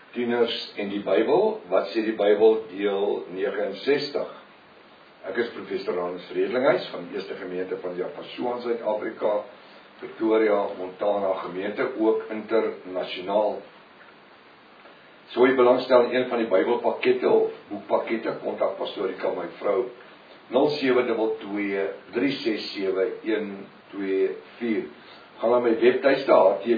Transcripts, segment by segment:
Tieners en die Bybel, wat sê die Bybel, deel 69. Ek is professor Hans Redlinghuis van die Eerste Gemeente van Japasua in Suid-Afrika, Pretoria, Montana gemeente, ook internasionaal. So jy belangstel in een van die Bybelpakkette of boekpakkette, kontak pastorika my vrou 0722367124. Gaan na my webtuiste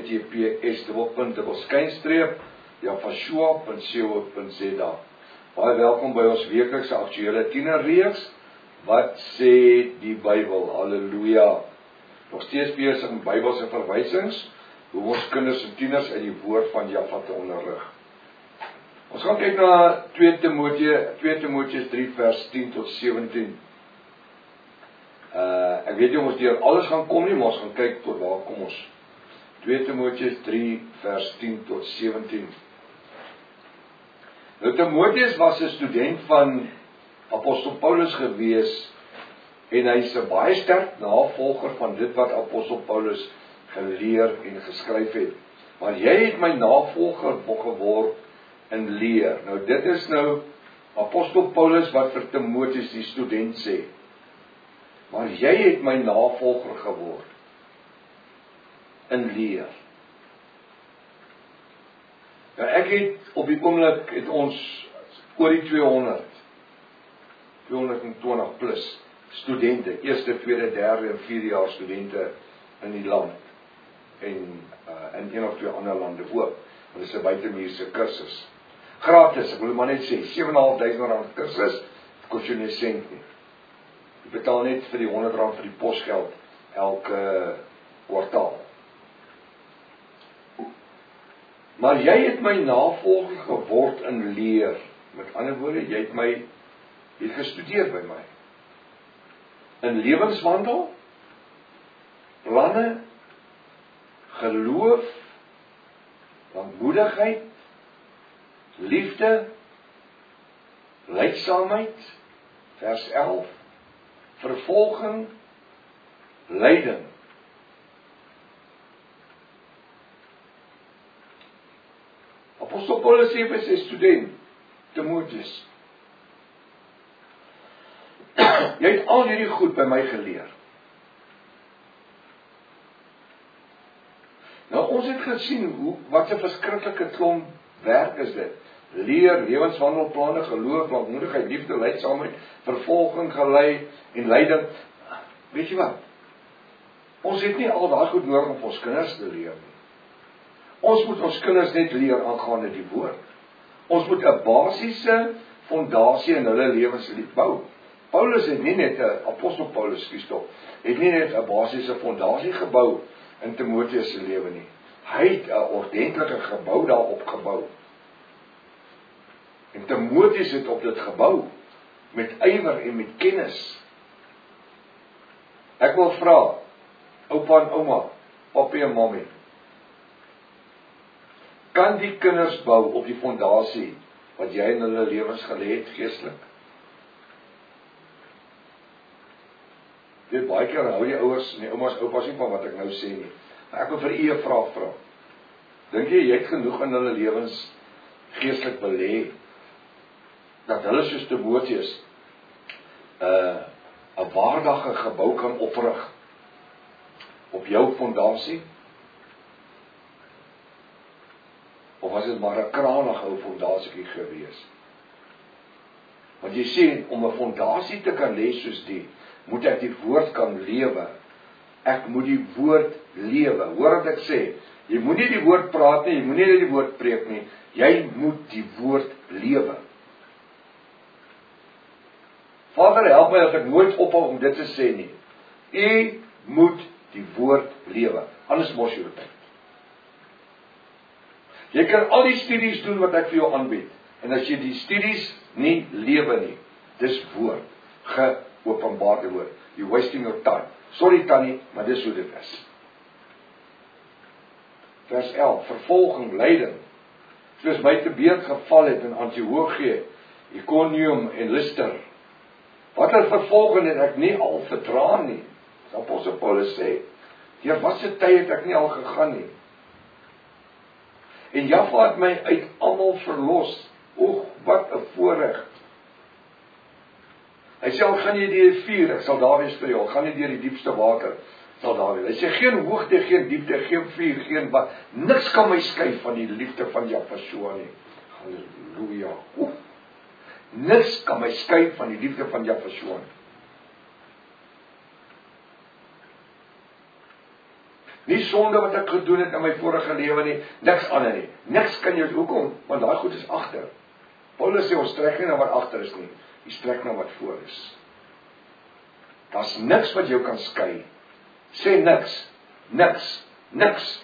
https://japasua.co.za. Baie welkom by ons weeklikse aktuele tienerreeks. Wat sê die Bybel? Halleluja. Nog steeds besig met Bybelse verwysings, hoe ons kinders en tieners uit die woord van Jahwe te onderrig. Ons gaan kyk na 2 Timoteus 3 vers 10 tot 17. Ek weet nie of ons deur alles gaan kom nie, maar ons gaan kyk tot waar kom ons. 2 Timoteus 3 vers 10 tot 17. Nou Timoteus was 'n student van Apostel Paulus gewees en hy's 'n baie sterk navolger van dit wat Apostel Paulus geleer en geskryf het. Maar jy het my navolger geword in leer. Nou dit is nou Apostel Paulus wat vir Timoteus die student sê. Maar jy het my navolger geword in leer. Nou ek het op die oomblik het ons oor die 220 plus studente, eerste, tweede, derde en vierde jaar studente in die land en in een of twee ander lande ook. Dit is 'n buitemuurse kursus. Gratis, ek wil maar net sê, R7.500 kursus, kos jou nie sent nie. Jy betaal net vir die R100 vir die posgeld elke kwartaal. Maar jy het my navolger geword in leer. Met ander woorde, jy het gestudeer by my. In lewenswandel, planne, geloof, lankmoedigheid, liefde, lydsaamheid, vers 11, vervolging, lyding. Apostel Paulus sê vir sy student, Timoteus, jy het al hierdie goed by my geleer. Nou ons het gesien wat 'n verskriklike klomp werk is dit. Leer, lewenswandelplanne, geloof, lankmoedigheid, liefde, lydsaamheid, vervolging, gelei en lyding. Weet jy wat? Ons het nie al daai goed nodig om ons kinders te leer nie. Ons moet ons kinders net leer aangaande die woord. Ons moet 'n basiese fondasie in hulle lewens bou. Paulus het nie net, Apostel Paulus, het nie net 'n basiese fondasie gebou in Timoteus se lewe nie. Hy het 'n ordentlike gebou daarop gebou. En Timoteus het op dit gebou met ywer en met kennis. Ek wil vra, oupa en ouma, papi en mommy, kan die kinders bou op die fondasie wat jy in hulle lewens gelê het geestelik? Dit baie keer hou die ouers en die oumas oupas nie van wat ek nou sê nie. Ek wil vir u 'n vraag vra. Dink jy het genoeg in hulle lewens geestelik belê dat hulle soos Timoteus 'n waardige gebou kan oprig op jou fondasie? Of was dit maar 'n kraanig ou fondasie gewees? Want jy sê, om 'n fondasie te kan lê soos die, moet ek die woord kan lewe. Ek moet die woord lewe. Hoor wat ek sê, jy moet nie die woord praat nie, jy moet nie die woord preek nie, jy moet die woord lewe. Vader, help my as ek nooit ophou om dit te sê nie. U moet die woord lewe, anders mos jy dit. Jy kan al die studies doen wat ek vir jou aanbied, en as jy die studies nie lewe nie, dis woord, geopenbaarde woord. You're wasting your time. Sorry Tannie, maar dis hoe dit is. Vers 11, vervolging, lyding. Soos my te beurt geval het in Antiochië, Iconium en Lystra. Watter vervolging het ek nie al verdra nie? Apostel Paulus sê, deur watter tyd het ek nie al gegaan nie? En Jaffa het my uit almal verlos. Oeg, wat 'n voorreg. Hy sê, al gaan jy deur die vuur, ek sal daar wees vir jou, al gaan jy deur die diepste water, sal daar wees. Hy sê, geen hoogte, geen diepte, geen vuur, geen wat, niks kan my skei van die liefde van Jahwe nie. Halleluja. Oef. Niks kan my skei van die liefde van Jahwe nie. Nie sonde wat ek gedoen het in my vorige lewe nie, niks ander nie. Niks kan jou, hoekom? Want daai goed is agter. Paulus sê, ons trek nie na wat agter is nie, jy trek na wat voor is. Daar's niks wat jou kan skei. Sê niks, niks, niks.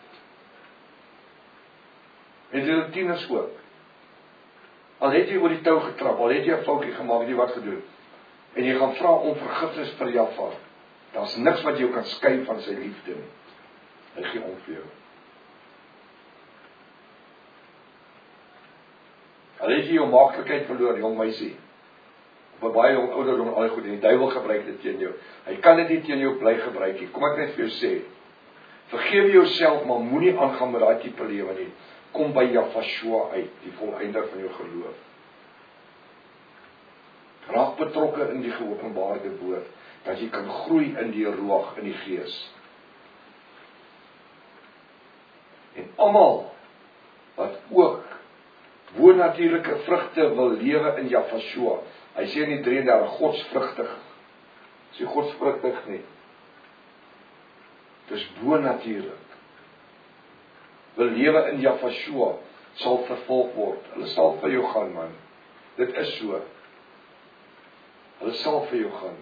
En dit tieners ook. Al het jy oor die tou getrap, al het jy 'n foutjie gemaak, het jy wat gedoen, en jy gaan vra om vergifnis vir Jaffa, daar's niks wat jou kan skei van sy liefde nie. Hy gee om vir jou. Al het jy jou maaklikheid verloor, jong meisie, op 'n baie jong ouderdom al goed, en die duiwel gebruik dit teen jou. Hy kan dit nie teen jou bly gebruik nie. Kom ek net vir jou sê, vergewe jouself, maar moenie aangaan met daai tipe lewe nie. Kom by Jahwe uit, die volëinder van jou geloof. Raak betrokke in die geopenbaarde woord, dat jy kan groei in die ruach, in die gees. En almal wat ook bonatuurlike vrugte wil lewe in Jahwe, hy sê in die 33, godsvrugtig. Sê godsvrugtig nie. Dis bonatuurlik. Wil lewe in Jahwe, sal vervolg word. Hulle sal vir jou gaan, man. Dit is so. Hulle sal vir jou gaan.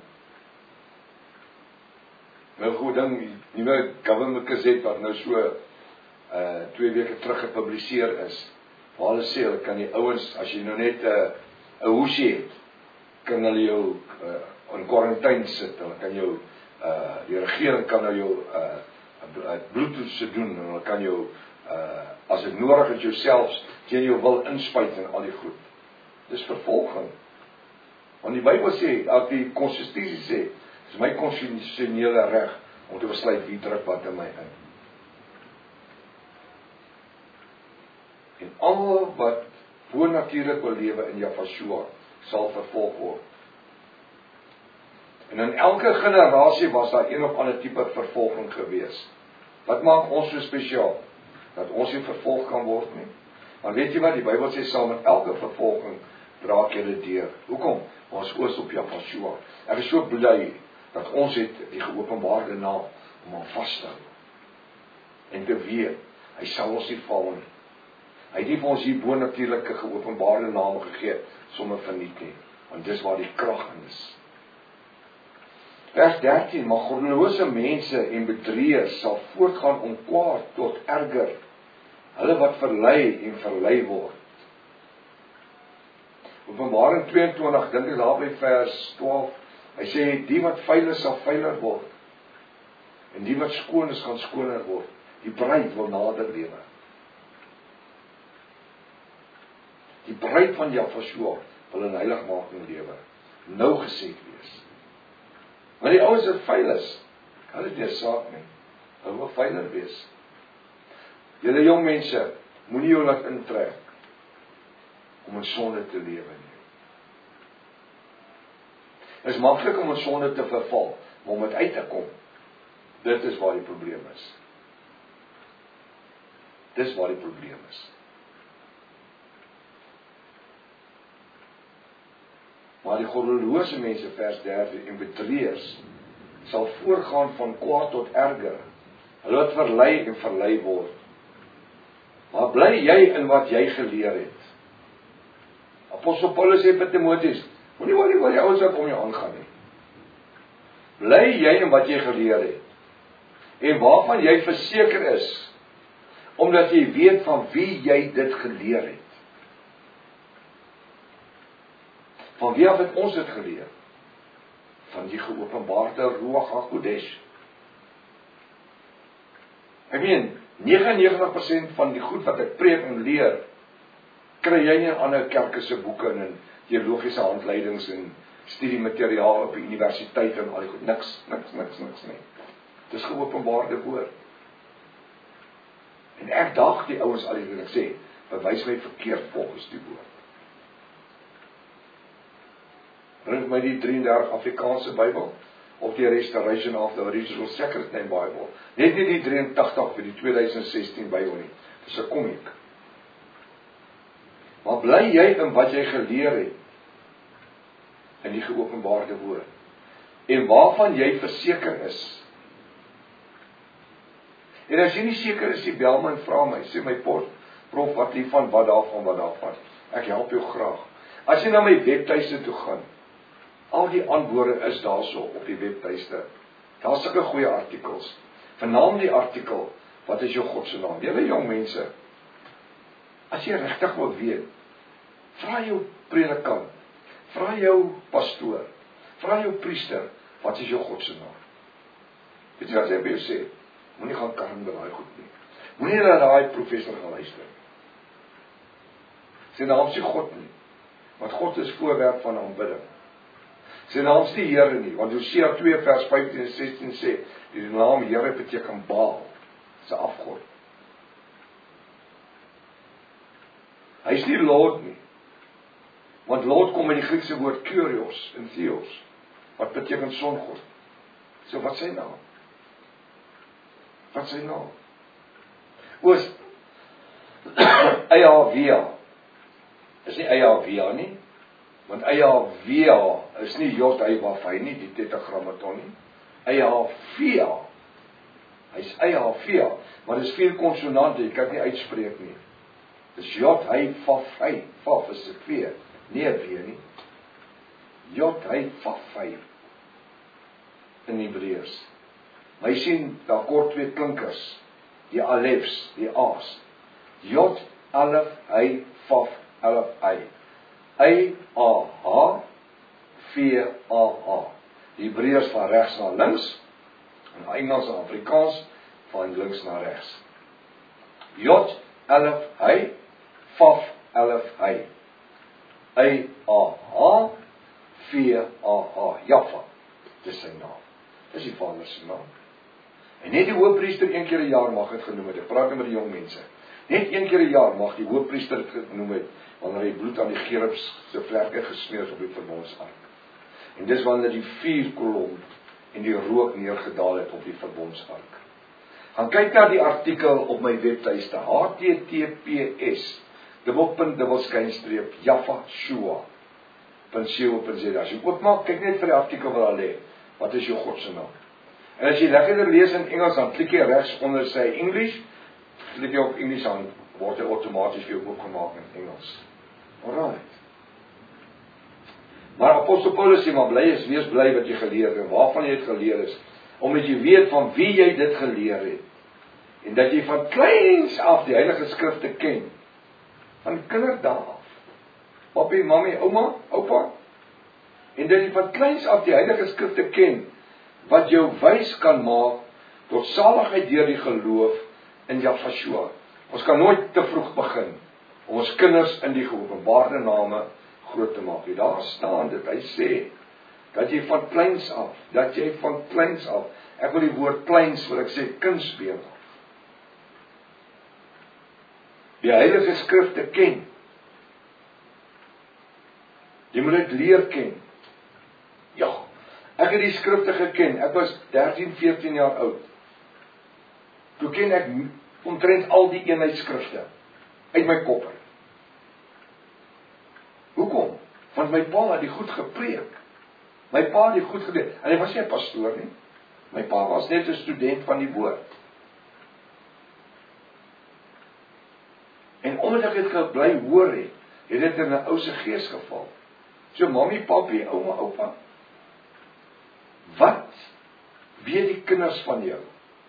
Nou goed ding, nuwe government gazette wat nou so 2 weke terug gepubliseer is, waar hulle sê, hulle kan die ouens, as jy nou net 'n hoesie het, kan hulle jou in quarantaine sit, hulle kan jou, die regering kan nou jou bloedtoetse doen, en hulle kan jou, as dit nodig is, jouself teen jou wil inspuit en al die goed. Dis vervolging. Want die Bybel sê, as die konstitusie sê, dis my konstitusionele reg om te besluit wie druk wat in my in. En almal wat bonatuurlik wil lewe in Jahwe sal vervolg word. En in elke generasie was daar een of ander tipe vervolging gewees. Wat maak ons so spesiaal? Dat ons nie vervolg kan word nie. Maar weet jy wat, die Bybel sê, saam met elke vervolging draak jy dit deur. Hoekom? Ons oos op Jahwe. Ek is so bly dat ons het die geopenbaarde naam om aan vas te hou. En te weet, hy sal ons nie val nie. Hy het nie vir ons hier bonatuurlike geopenbaarde name gegee, sommer verniet nie. Want dis waar die krag in is. Vers 13, maar goddelose mense en bedrieërs sal voortgaan om kwaad tot erger. Hulle wat verlei en verlei word. Openbaring 22, dink ek daar by vers 12, hy sê, die wat vuil is, sal vuiler word. En die wat skoon is, gaan skoner word. Die bruid wil nader lewe. Die bruid van Jahwe wil in heiligmaking lewe. Nou gesed wees. Maar die ouens wat vuil is, hulle het nie 'n saak nie. Hulle wil vuiler wees. Julle jong mense, moenie jou laat intrek om in sonde te lewe nie. Dit is maklik om in sonde te verval, maar om dit uit te kom, dit is waar die probleem is. Dis waar die probleem is. Maar die goddelose mense, vers 13, en bedrieërs, sal voortgaan van kwaad tot erger. Hulle wat verlei en verlei word. Maar bly jy in wat jy geleer het. Apostel Paulus sê vir Timoteus, moenie worry oor die ouens wat om jou aangaan nie. Bly jy in wat jy geleer het. En waarvan jy verseker is, omdat jy weet van wie jy dit geleer het. Van wie af het ons dit geleer? Van die geopenbaarde Ruach HaKodesh. Ek meen, 99% van die goed wat ek preek en leer, kry jy nie in ander kerke se boeke en in teologiese handleidings en studiemateriaal op die universiteit en al die goed. Niks nie. Dit is geopenbaarde woord. En ek daag die ouens al en ek sê, bewys my verkeerd volgens die woord. Bring my die 33 Afrikaanse Bybel, of die Restoration of the Original Sacred Name Bible. Net nie die 83 vir die 2016 Bybel nie. Dis 'n komiek. Maar bly jy in wat jy geleer het, in die geopenbaarde woord, en waarvan jy verseker is. En as jy nie seker is, jy bel my en vra my, sê my prof, wat hiervan, wat daarvan, ek help jou graag. As jy na my webtuiste toe gaan, al die antwoorde is daarso op die webtuiste. Daar is sulke goeie artikels. Vernaam die artikel, wat is jou God se naam? Julle jong mense, as jy regtig wil weet, vra jou predikant, vra jou pastoor, vra jou priester, wat is jou God se naam? Weet jy wat hy by jou sê? Moenie gaan karm met daai goed nie. Moenie na daai professor gaan luister. Sy naam is nie God nie, want God is voorwerp van aanbidding. Sy naam is nie Here nie, want Hosea 2 vers 15 en 16 sê, die naam Here beteken Baal, sy afgod. Hy is nie Lord nie, want Lord kom in die Griekse woord Kyrios en Theos, wat beteken songod. So wat sy naam? Wat sy naam? Oos, Eihawea, is nie Eihawea nie, want Eihawea is nie Jod-Hei-Waf-Hei nie, die tetragrammaton nie. Eihawea, hy is Eihawea, maar dit is 4 konsonante, jy kan nie uitspreek nie. Dis Jod-Hei-Waf-Hei, Waf is 'n V, nie 'n W nie. Jod-Hei-Waf-Hei in Hebreërs. Maar jy sien, daar kort 2 klinkers, die alefs, die a's. Jod, alef, hy, Waf, alef, hy. E-A-H, V-A-A. Die Hebreërs van regs na links, en Engels en Afrikaans van links na regs. Jod, alef, hy, Waf, alef, hy. E-A-H, V-A-A. Jaffa, dis sy naam. Dis die Vader se naam. En net die hoofpriester 1 keer 'n jaar mag dit genoem het. Ek praat met die jong mense. Net 1 keer 'n jaar mag die hoofpriester dit genoem het, wanneer hy bloed aan die gerubs se vlerke gesmeer op die verbondsark. En dis wanneer die 4 kolom en die rook neergedaal het op die verbondsark. Gaan kyk na die artikel op my webtuiste, https Jaffa_Shua.co.za. As jy oopmaak, kyk net vir die artikel wat daar lê. Wat is jou God se naam? En as jy lekkerder lees in Engels, dan klik jy regs onder sy English, klik jy op English aan, word hy outomaties vir jou oopgemaak in Engels. Alright. Maar Apostel Paulus sê, maar wees bly wat jy geleer het, en waarvan jy het geleer is, omdat jy weet van wie jy dit geleer het, en dat jy van kleins af die Heilige Skrifte ken, van kinderdae af, papi, mami, ouma, oupa, en dat jy van kleins af die Heilige Skrifte ken, wat jou wys kan maak tot saligheid deur die geloof in Yahshua. Ons kan nooit te vroeg begin om ons kinders in die geopenbaarde name groot te maak. Daar staan dit, hy sê, dat jy van kleins af, ek wil die woord kleins, wil ek sê, kindsbeen af, die Heilige Skrifte ken. Jy moet dit leer ken. Ja, ek het die Skrifte geken, ek was 13, 14 jaar oud. Toe ken ek omtrent al die eenheidskrifte uit my kop uit. Hoekom? Want my pa het die goed gepreek. My pa het die goed geleer. En hy was nie 'n pastoor nie. My pa was net 'n student van die woord. En omdat ek dit bly hoor het dit in 'n ou se gees geval. So mami, papi, ouma, oupa, wat weet die kinders van jou?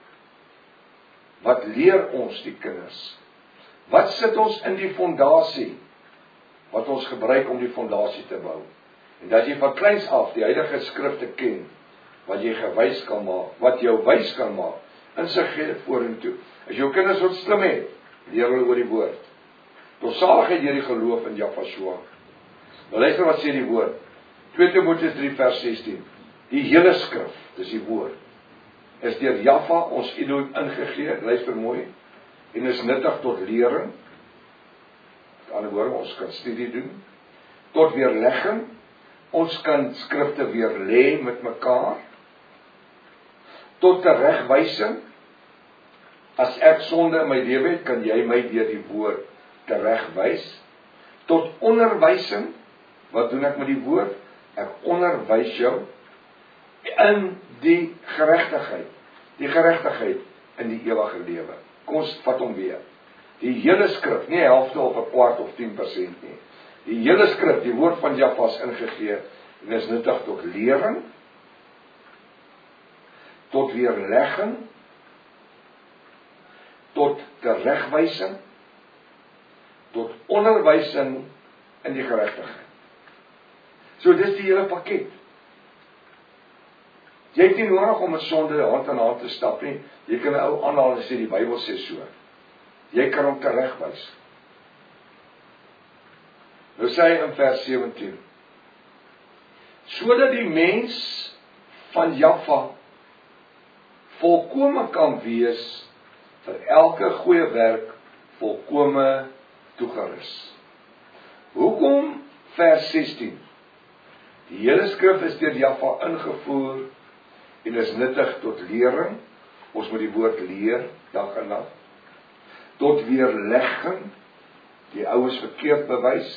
Wat leer ons die kinders? Wat sit ons in die fondasie, wat ons gebruik om die fondasie te bou? En dat jy van kleins af die Heilige Skrifte ken, wat jy gewys kan maak, wat jou wys kan maak, in sy gee vorentoe. As jou kinders wat slim het, leer hulle oor die woord. Tot saligheid deur die geloof in Yahshua. Nou luister wat sê die woord. 2 Timoteus 3 vers 16. Die hele skrif, dis die woord, is deur Jahwe ons Elohim ingegee, luister mooi, en is nuttig tot lering. Met ander woorde, ons kan studie doen. Tot weerlegging, ons kan skrifte weer lê met mekaar. Tot teregwysing, as ek sonde in my lewe het, kan jy my deur die woord teregwys. Tot onderwysing, wat doen ek met die woord? Ek onderwys jou in die geregtigheid. Die geregtigheid in die ewige lewe. Kom ons vat hom weer. Die hele skrif, nie helfte of 'n kwart of 10% nie. Die hele skrif, die woord van Jahwe is ingegee en is nuttig tot lering, tot weerlegging, tot teregwysing, tot onderwysing in die geregtigheid. So dis die hele pakket. Jy het nie nodig om met sonde hand aan hand te stap nie. Jy kan 'n ou aanhaal en sê die Bybel sê so. Jy kan hom teregwys. Nou sê hy in vers 17. Sodat die mens van Jahwe volkome kan wees vir elke goeie werk volkome toegerus. Hoekom vers 16? Die hele skrif is deur Jahwe ingevoer en is nuttig tot lering. Ons moet die woord leer dag en nag. Tot weerlegging, die oues verkeerd bewys.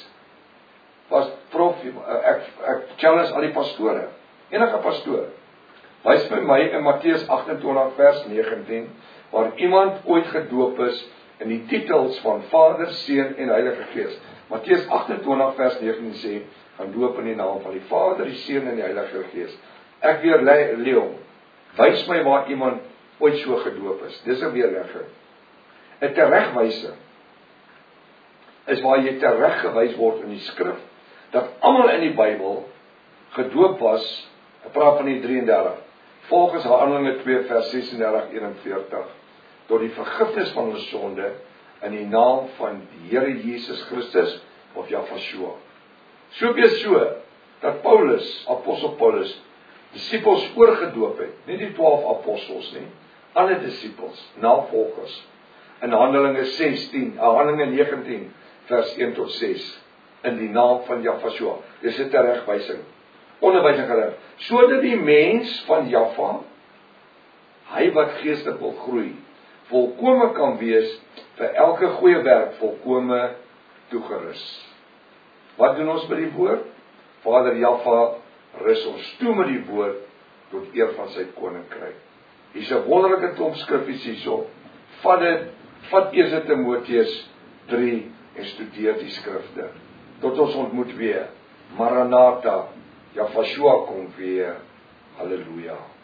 Ek challenge al die pastore, enige pastoor. Wys my in Matteus 28 vers 19, waar iemand ooit gedoop is in die titels van Vader, Seun en Heilige Gees. Matteus 28 vers 19 sê, gaan doop in die naam van die Vader, die Seun en die Heilige Gees. Ek weer Leon, wys my waar iemand ooit so gedoop is. Dis 'n weerlegging. 'n Teregwysing is waar jy tereggewys word in die skrif, dat almal in die Bybel gedoop was, ek praat van die 33, volgens Handelinge 2 vers 36-41, tot die vergifnis van ons sonde, in die naam van die Here Jesus Christus, of Jahwe. So wees so, dat Paulus, apostel Paulus, disippels oorgedoop het, nie die 12 apostels nie, ander disippels, navolgers, in Handelinge 19 vers 1 tot 6, in die naam van Jahwe. Dis 'n teregwysing, onderwysing geleer, sodat die mens van Jahwe, hy wat geestelik wil groei, volkome kan wees, vir elke goeie werk volkome toegerus. Wat doen ons met die woord? Vader Jahwe rus ons toe met die woord, tot eer van sy koninkryk. Hier's 'n wonderlike klomp skriffies hierso. Vat eers Timoteus 3 en studeer die skrifte. Tot ons ontmoet weer. Maranatha, Jahwe kom weer. Halleluja.